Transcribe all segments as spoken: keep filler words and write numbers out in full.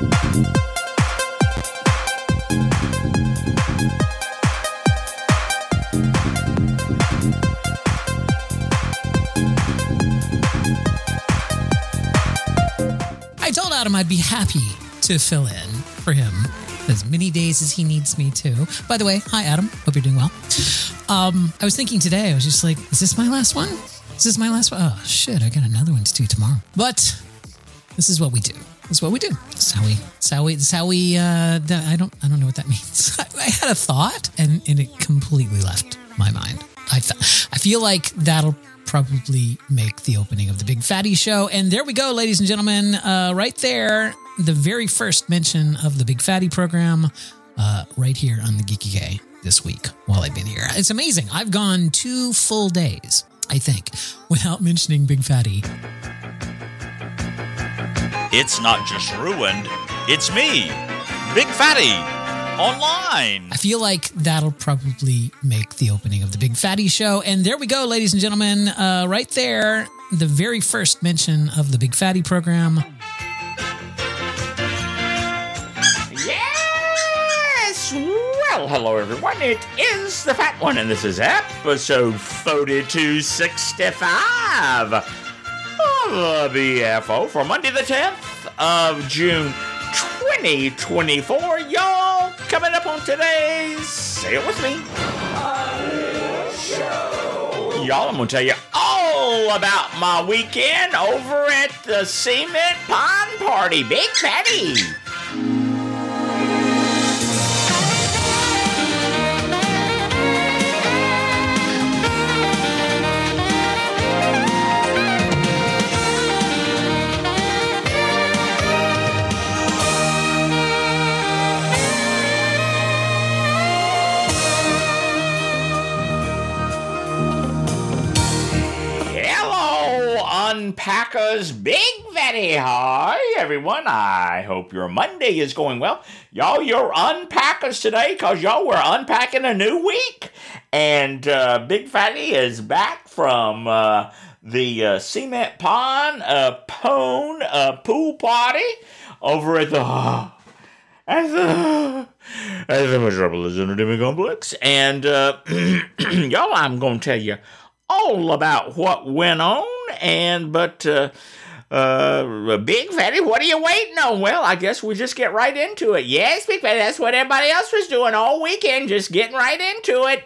I told Adam I'd be happy to fill in for him as many days as he needs me to. By the way, hi, Adam. Hope you're doing well. Um, I was thinking today, I was just like, is this my last one? Is this my last one? Oh, shit, I got another one to do tomorrow. But this is what we do. This is what we do. This is how we, this is how we, this is how we, uh, I don't, I don't know what that means. I had a thought and, and it completely left my mind. I, th- I feel like that'll probably make the opening of the Big Fatty Show. And there we go, ladies and gentlemen, uh, right there, the very first mention of the Big Fatty program, uh, right here on the Geeky Gay this week while I've been here. It's amazing. I've gone two full days, I think, without mentioning Big Fatty. It's not just ruined, it's me, Big Fatty, online. I feel like that'll probably make the opening of the Big Fatty Show. And there we go, ladies and gentlemen, uh, right there, the very first mention of the Big Fatty program. Yes! Well, hello everyone, it is the Fat One, and this is episode forty-two sixty-five of the B F O for Monday the tenth of June twenty twenty-four. Y'all, coming up on today's, say it with me, show. Y'all, I'm going to tell you all about my weekend over at the Cement Pond Party. Big Fatty. Unpackers, Big Fatty. Hi, everyone. I hope your Monday is going well. Y'all, you're unpackers today because y'all were unpacking a new week. And uh, Big Fatty is back from uh, the uh, Cement Pond uh, Pone uh, Pool Party over at the... Uh, at the... At the Metropolis Entertainment Complex. And uh, y'all, I'm going to tell you all about what went on, and but uh, uh, Big Fatty, what are you waiting on? Well, I guess we just get right into it. Yes, Big Fatty, that's what everybody else was doing all weekend, just getting right into it.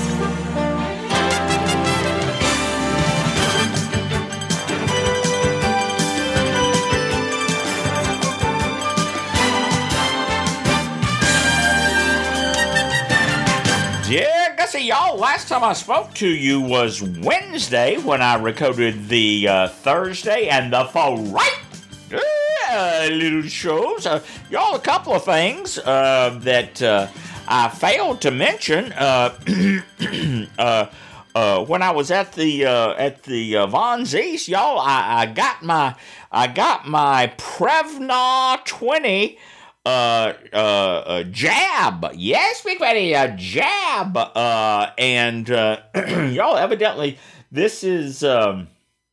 Yeah, guess y'all, last time I spoke to you was Wednesday when I recorded the uh, Thursday and the Friday uh, little shows. Uh, y'all, a couple of things uh, that uh, I failed to mention uh, uh, uh, when I was at the uh, at the uh, Von Zees. Y'all, I, I got my I got my Prevnar twenty. Uh, uh, uh, jab. Yes, Big Fatty, a jab. Uh, and, uh, y'all, evidently, this is, um,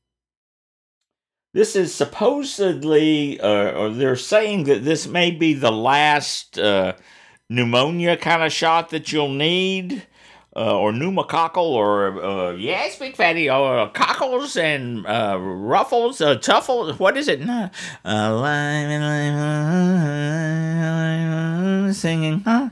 this is supposedly, uh, or they're saying that this may be the last, uh, pneumonia kind of shot that you'll need. Uh, or pneumococcal, or, uh, yes, Big Fatty, or uh, cockles and, uh, ruffles, uh, tuffles, what is it? Uh, live and live, singing, huh?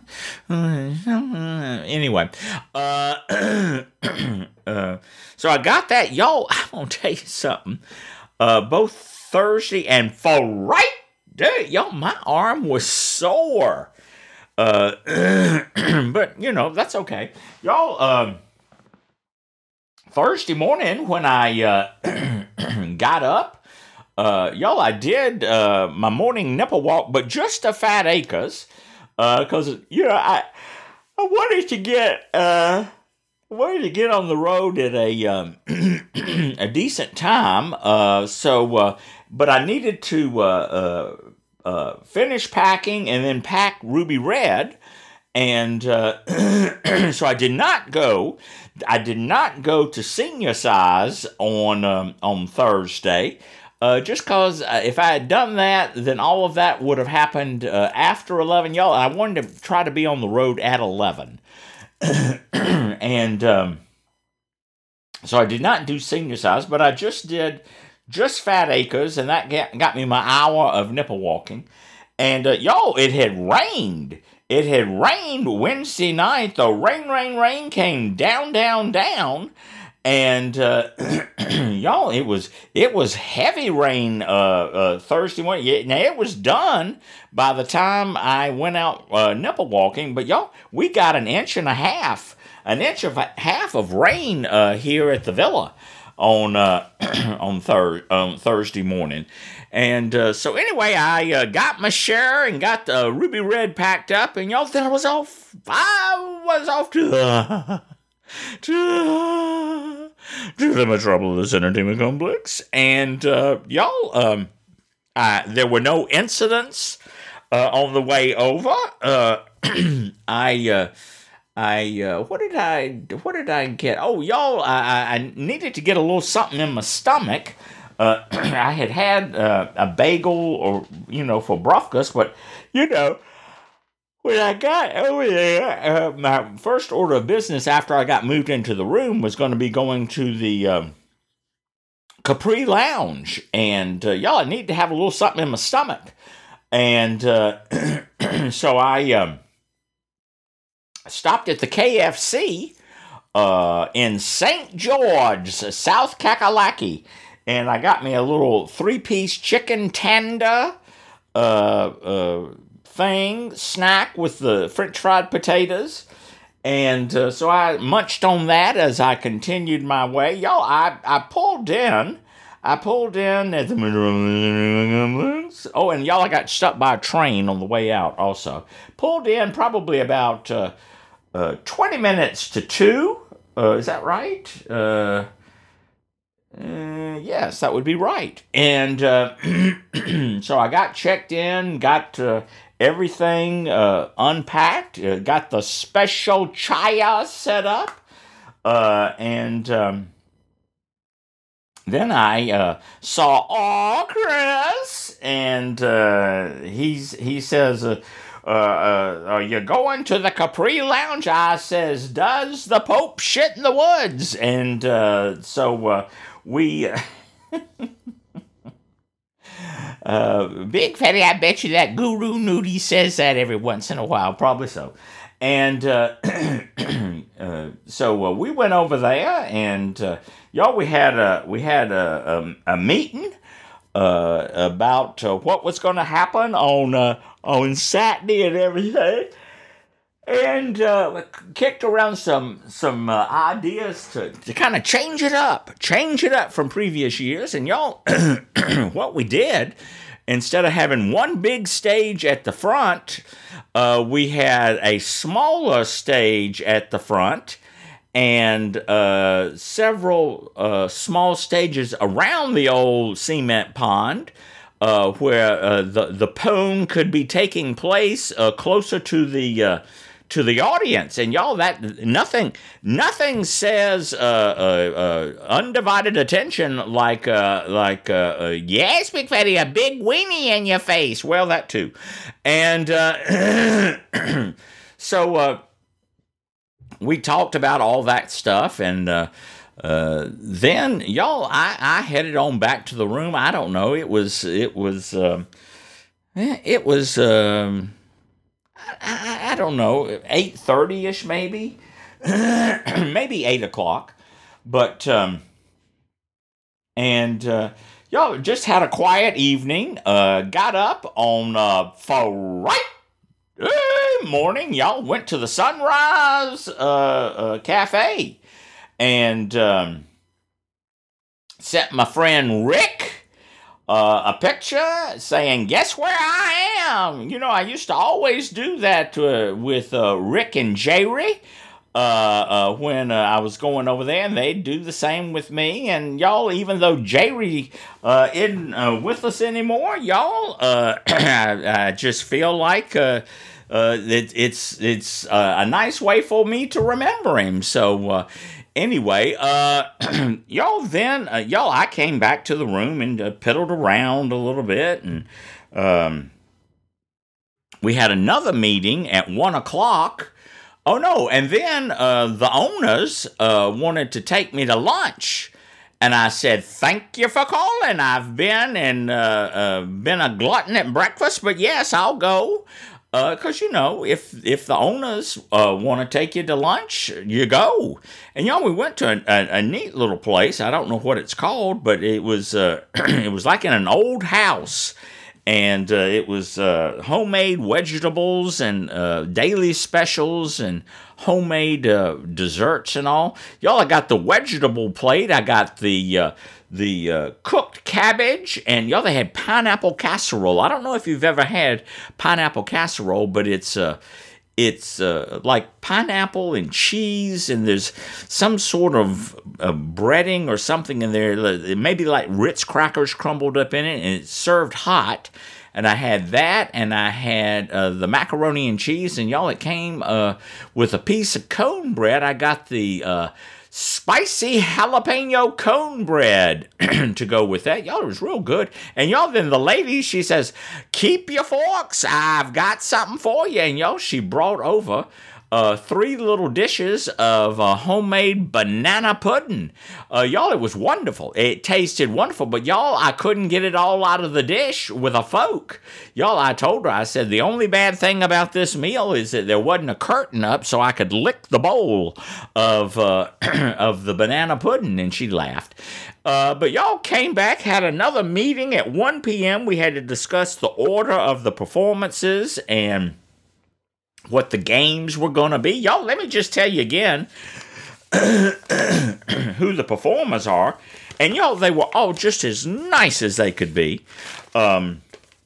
Anyway, uh, uh, so I got that. Y'all, I'm gonna tell you something. Uh, both Thursday and Friday, y'all, my arm was sore. Uh, but, you know, that's okay. Y'all, um, Thursday morning when I uh, got up, uh, y'all, I did uh, my morning nipple walk, but just to Fat Acres, because, uh, you know, I I wanted to get, uh, I wanted to get on the road at a, um, a decent time, uh, so, uh, but I needed to, uh, uh, Uh, finish packing and then pack Ruby Red, and uh, so I did not go. I did not go to senior size on um, on Thursday. Uh, just because uh, if I had done that, then all of that would have happened uh, after eleven. Y'all, I wanted to try to be on the road at eleven. and um, so I did not do senior size, but I just did just Fat Acres, and that got, got me my hour of nipple walking. And uh, y'all, it had rained. It had rained Wednesday night. The rain, rain, rain came down, down, down. And uh, y'all, it was it was heavy rain uh, uh, Thursday morning. Now, it was done by the time I went out uh, nipple walking. But y'all, we got an inch and a half, an inch and a half of rain uh, here at the villa on uh, on thir- um, Thursday morning. And uh, so anyway, I uh, got my share and got the Ruby Red packed up. And y'all, then I was off. I was off to the... to, to the Metropolis Entertainment Complex, and uh, y'all, um, I, there were no incidents uh, on the way over. Uh, I, uh, I, uh, what did I, what did I get? Oh, y'all, I, I needed to get a little something in my stomach. Uh, I had had uh, a bagel, or you know, for breakfast, but you know. When I got over there, uh, my first order of business after I got moved into the room was going to be going to the um, Capri Lounge. And uh, y'all, I need to have a little something in my stomach. And uh, so I um, stopped at the K F C uh, in Saint George, South Kakalaki. And I got me a little three-piece chicken tender uh, uh thing, snack with the French fried potatoes. And uh, so I munched on that as I continued my way. Y'all, I, I pulled in. I pulled in at the... Oh, and y'all, I got stuck by a train on the way out also. Pulled in probably about uh, uh, twenty minutes to two. Uh, is that right? Uh, uh, yes, that would be right. And uh, so I got checked in, got... Uh, Everything uh, unpacked, uh, got the special chaya set up, uh, and um, then I uh, saw "Aw, Chris," and uh, he's he says, uh, uh, uh, "Are you going to the Capri Lounge?" I says, "Does the Pope shit in the woods?" And uh, so uh, we. Uh, Big Fatty, I bet you that Guru Nudie says that every once in a while, probably so. And uh, uh, so uh, we went over there, and uh, y'all, we had a we had a a, a meeting uh, about uh, what was going to happen on uh, on Saturday and everything. And uh, kicked around some some uh, ideas to, to kind of change it up, change it up from previous years. And y'all, what we did, instead of having one big stage at the front, uh, we had a smaller stage at the front and uh, several uh, small stages around the old cement pond. Uh, where uh, the the poem could be taking place uh, closer to the uh, to the audience, and y'all, that nothing nothing says uh, uh, uh, undivided attention like uh, like uh, uh, yes, Big Fatty, a big weenie in your face. Well, that too, and uh, so uh, we talked about all that stuff, and. Uh, Uh, then y'all, I, I headed on back to the room. I don't know. It was, it was, um, it was, um, I, I don't know, eight thirty ish maybe, maybe eight o'clock. But, um, and, uh, y'all just had a quiet evening, uh, got up on, uh, Friday morning. Y'all went to the Sunrise, uh, uh Cafe. And um, sent my friend Rick uh, a picture saying, "Guess where I am?" You know, I used to always do that uh, with uh, Rick and Jerry uh, uh, when uh, I was going over there, and they'd do the same with me. And y'all, even though Jerry uh, isn't uh, with us anymore, y'all, uh, I, I just feel like uh, uh, it, it's it's uh, a nice way for me to remember him. So. Uh, anyway, uh, y'all then, uh, y'all, I came back to the room and uh, piddled around a little bit, and um, we had another meeting at one o'clock. Oh no! And then uh, the owners uh, wanted to take me to lunch, and I said, "Thank you for calling. I've been and uh, uh, been a glutton at breakfast, but yes, I'll go." Because, uh, you know, if if the owners uh, want to take you to lunch, you go. And, you know, we went to a, a, a neat little place. I don't know what it's called, but it was uh, it was like in an old house. And uh, it was uh, homemade vegetables and uh, daily specials and homemade uh, desserts and all. Y'all, I got the vegetable plate. I got the... Uh, the uh, cooked cabbage, and y'all, they had pineapple casserole. I don't know if you've ever had pineapple casserole, but it's uh, it's uh, like pineapple and cheese, and there's some sort of uh, breading or something in there, maybe like Ritz crackers crumbled up in it, and it's served hot. And I had that, and I had uh, the macaroni and cheese, and y'all, it came uh, with a piece of cone bread. I got the... Uh, spicy jalapeno cone bread to go with that. Y'all, it was real good. And y'all, then the lady, she says, "Keep your forks. I've got something for you." And y'all, she brought over uh, three little dishes of uh, homemade banana pudding. Uh, y'all, it was wonderful. It tasted wonderful. But y'all, I couldn't get it all out of the dish with a fork. Y'all, I told her, I said, the only bad thing about this meal is that there wasn't a curtain up so I could lick the bowl of uh, of the banana pudding. And she laughed. Uh, but y'all came back, had another meeting at one p.m. We had to discuss the order of the performances and what the games were going to be. Y'all, let me just tell you again who the performers are. And y'all, they were all just as nice as they could be. Um,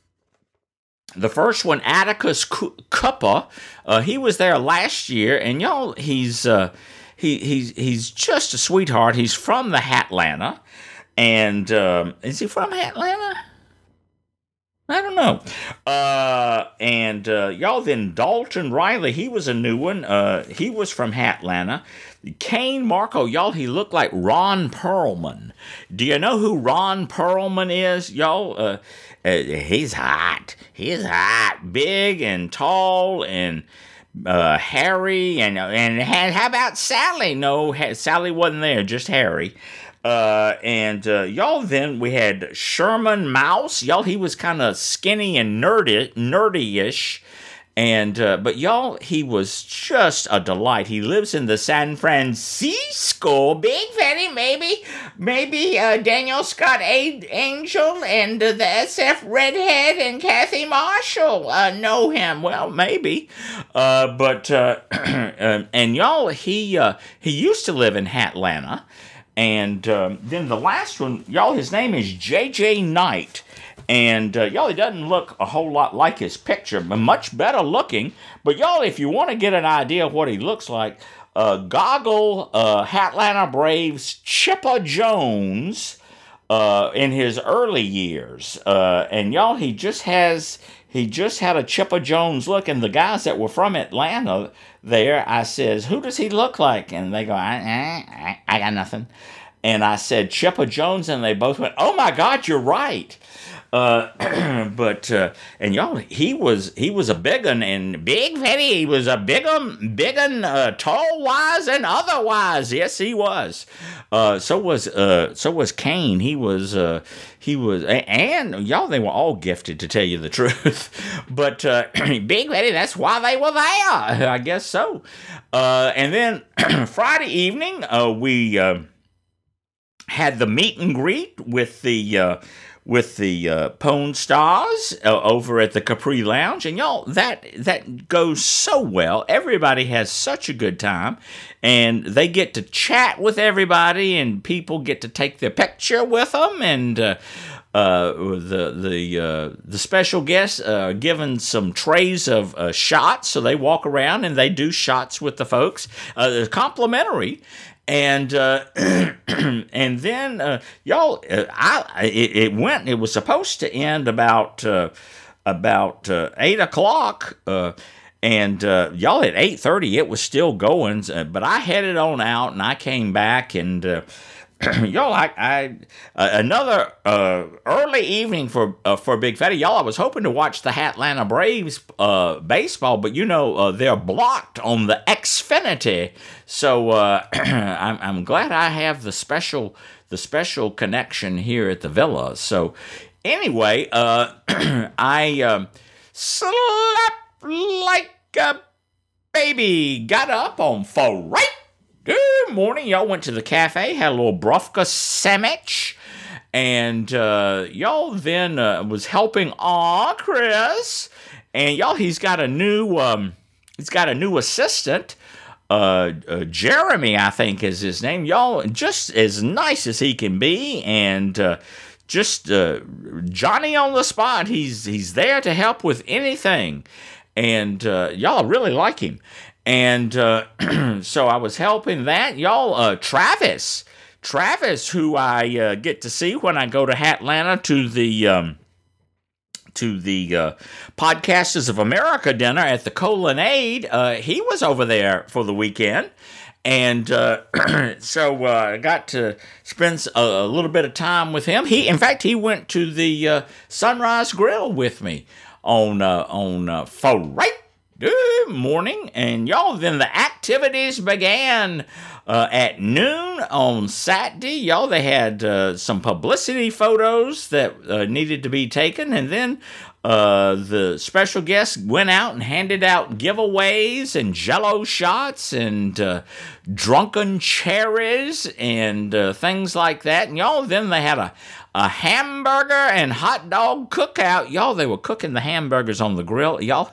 the first one, Atticus Cuppa, uh, he was there last year, and y'all, he's uh, he he's he's just a sweetheart. He's from the Hatlanta, and um, is he from Hatlanta? I don't know. Uh, and uh, y'all, then Dalton Riley, he was a new one. Uh, he was from Hatlanta. Kane Marco, y'all, he looked like Ron Perlman. Do you know who Ron Perlman is, y'all? Uh, uh, he's hot. He's hot, big and tall and uh, hairy. And and how about Sally? No, Sally wasn't there, just Harry. Uh, and, uh, y'all, then we had Sherman Mouse. Y'all, he was kind of skinny and nerdy, nerdy-ish. And, uh, but y'all, he was just a delight. He lives in the San Francisco Big Fatty, maybe, maybe, uh, Daniel Scott A- Angel and uh, the S F Redhead and Kathy Marshall, uh, know him. Well, maybe. Uh, but, uh, and y'all, he, uh, he used to live in Hatlanta. And um, then the last one, y'all, his name is J J Knight. And, uh, y'all, he doesn't look a whole lot like his picture, but much better looking. But, y'all, if you want to get an idea of what he looks like, uh, Goggle uh, Hatlanta Braves Chipper Jones uh, in his early years. Uh, and, y'all, he just has... He just had a Chipper Jones look, and the guys that were from Atlanta there, I says, "Who does he look like?" And they go, I, I, I got nothing. And I said, "Chipper Jones," and they both went, "Oh my God, you're right." Uh, but uh, and y'all, he was he was a big un and big fatty. He was a big un, big un, uh, tall wise and otherwise. Yes, he was. Uh, so was uh, so was Kane. He was uh, he was and y'all, they were all gifted, to tell you the truth. But uh, big fatty, that's why they were there. I guess so. Uh, and then Friday evening, uh, we uh, had the meet and greet with the. Uh, with the uh, Pone Stars uh, over at the Capri Lounge. And y'all, that that goes so well. Everybody has such a good time. And they get to chat with everybody, and people get to take their picture with them. And uh, uh, the the uh, the special guests are given some trays of uh, shots. So they walk around and they do shots with the folks. Uh, they're complimentary. And uh, and then uh, y'all, uh, I it, it went. It was supposed to end about uh, about uh, eight o'clock, uh, And uh, y'all, at eight thirty, it was still going, uh, but I headed on out, and I came back, and uh, y'all, I, I uh, another uh, early evening for uh, for Big Fatty. Y'all, I was hoping to watch the Atlanta Braves uh, baseball, but you know uh, they're blocked on the Xfinity, so uh, I'm, I'm glad I have the special the special connection here at the villa. So anyway, uh, I uh, slept like a baby, got up on Friday. Good morning. Y'all went to the cafe, had a little Brufka sandwich, and uh, y'all then uh, was helping Aw Chris, and y'all, he's got a new um, he's got a new assistant. Uh, uh, Jeremy, I think is his name. Y'all, just as nice as he can be, and uh, just uh, Johnny on the spot. He's he's there to help with anything. And uh, y'all really like him. And uh, so I was helping that. Y'all, uh, Travis, Travis, who I uh, get to see when I go to Atlanta to the um, to the uh, Podcasters of America dinner at the Colonnade, uh, he was over there for the weekend. And uh, so uh, I got to spend a, a little bit of time with him. He, in fact, he went to the uh, Sunrise Grill with me on uh, on uh, Friday morning, and y'all, then the activities began uh, at noon on Saturday. Y'all, they had uh, some publicity photos that uh, needed to be taken, and then uh, the special guests went out and handed out giveaways and Jell-O shots and uh, drunken cherries and uh, things like that. And y'all, then they had a A hamburger and hot dog cookout. Y'all, they were cooking the hamburgers on the grill. Y'all,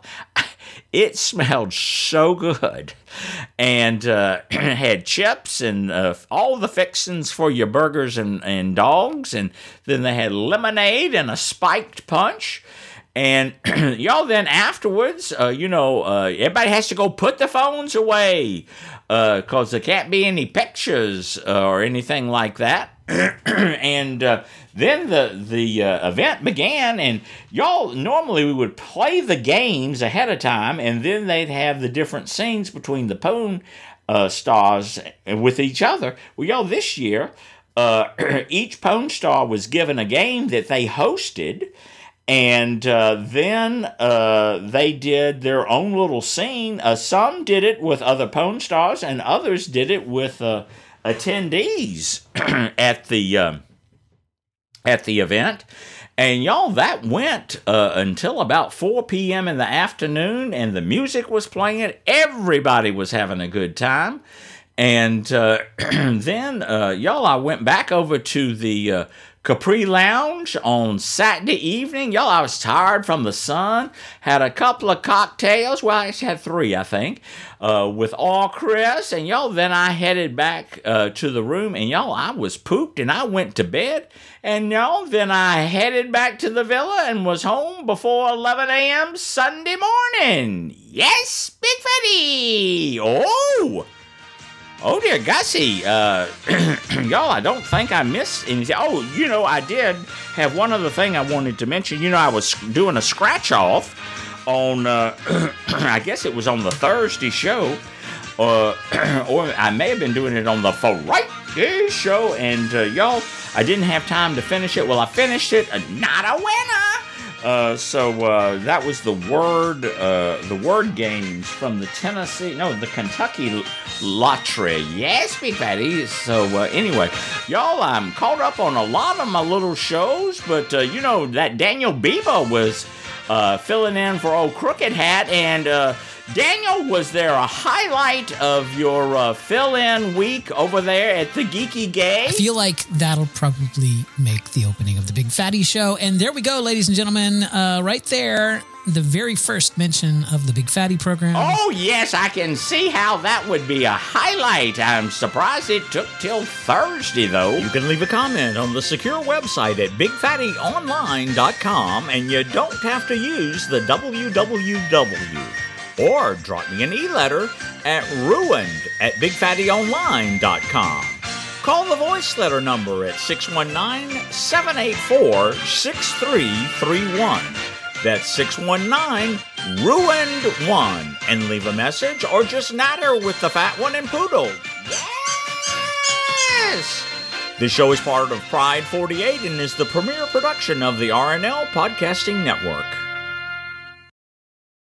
it smelled so good. And uh, had chips and uh, all the fixings for your burgers and, and dogs. And then they had lemonade and a spiked punch. And y'all, then afterwards, uh, you know, uh, everybody has to go put the phones away because uh, there can't be any pictures uh, or anything like that. And uh, then the the uh, event began, and y'all, normally we would play the games ahead of time, and then they'd have the different scenes between the Pwn uh, stars with each other. Well, y'all, this year, uh, each Pwn star was given a game that they hosted, and uh, then uh, they did their own little scene. Uh, some did it with other Pwn stars, and others did it with Uh, attendees at the um, at the event. And y'all, that went uh, until about four p.m. in the afternoon, and the music was playing. Everybody was having a good time. And uh, then, uh, y'all, I went back over to the uh, Capri Lounge on Saturday evening. Y'all, I was tired from the sun. Had a couple of cocktails. Well, I actually had three, I think, uh, with Aw Chris. And y'all, then I headed back uh, to the room. And y'all, I was pooped and I went to bed. And y'all, then I headed back to the villa and was home before eleven a.m. Sunday morning. Yes, Big Fatty. Oh! Oh, dear Gussie, uh, y'all, I don't think I missed anything. Oh, you know, I did have one other thing I wanted to mention. You know, I was doing a scratch-off on, uh, I guess it was on the Thursday show, uh, or I may have been doing it on the Friday show, and, uh, y'all, I didn't have time to finish it. Well, I finished it, uh, not a winner! Uh, so uh, that was the word, uh, the word games from the Tennessee, no, the Kentucky Lottery. Yes, Big Fatty. So uh, anyway, y'all, I'm caught up on a lot of my little shows, but uh, you know that Daniel Bieber was uh, filling in for old Crooked Hat, and uh, Daniel, was there a highlight of your uh, fill-in week over there at the Geeky Gay? I feel like that'll probably make the opening of the Big Fatty Show. And there we go, ladies and gentlemen. Uh, right there, the very first mention of the Big Fatty program. Oh, yes, I can see how that would be a highlight. I'm surprised it took till Thursday, though. You can leave a comment on the secure website at big fatty online dot com, and you don't have to use the w w w. Or drop me an e-letter at ruined at big fatty online dot com. Call the voice letter number at six one nine, seven eight four, six three three one. That's six one nine, Ruined One, and leave a message or just natter with the fat one and Poodle. Yes! This show is part of Pride forty-eight and is the premier production of the R N L Podcasting Network.